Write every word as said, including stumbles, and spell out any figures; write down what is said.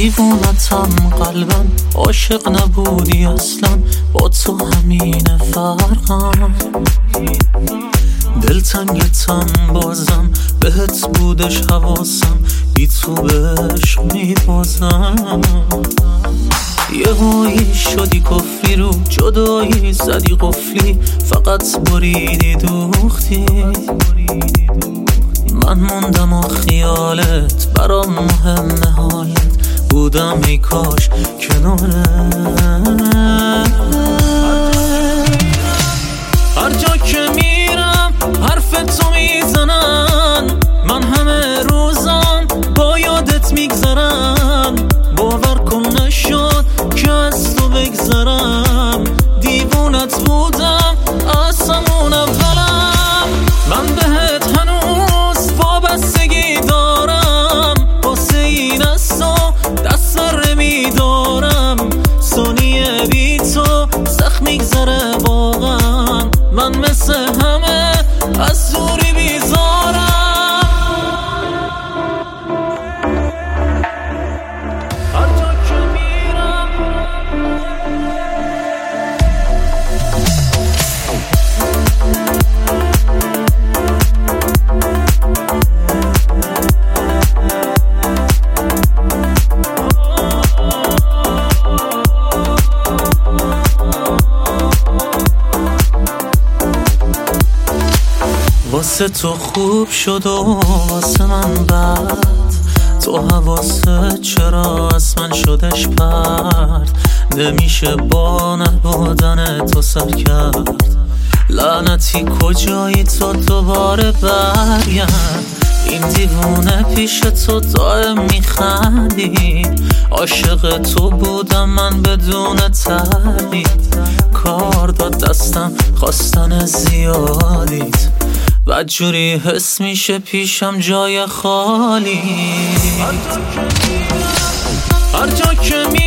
دیوونتم قلبم، عاشق نبودی اصلا، با تو همین فرقم. دلتنگتم بازم، بهت بودش حواسم، بی تو بهش میبازم. یه هایی شدی کفری رو جدایی زدی قفلی، فقط بریدی دوختی. من موندم و خیالت برام مهمه، حالت بودم ای کاش کنارت. هر جا که میرم حرف تو میزنن، من همه روزم با یادت میگذرم. باور کن نشد که از تو بگذرم، دیوونت بودم از همون اولم. من بهت هنوز وابستگی دارم، واسه این از تو دست بر نمیدارم. ثانیه بی تو سخت میگذره واقعا، من مثل همه از دوری بیزارم. هر جا که میرم واسه تو خوب شد و واسه من بد، تو حواست چرا از من شدش پرد. نمیشه با نبودن تو سر کرد، لعنتی کجایی تو دوباره برگرد. این دیوونه پیش تو دائم میخندید، عاشق تو بودم من بدون تردید. کار داد دستم خواستن زیادیت، بدجوری حس میشه پیشم جای خالی. هر جا که می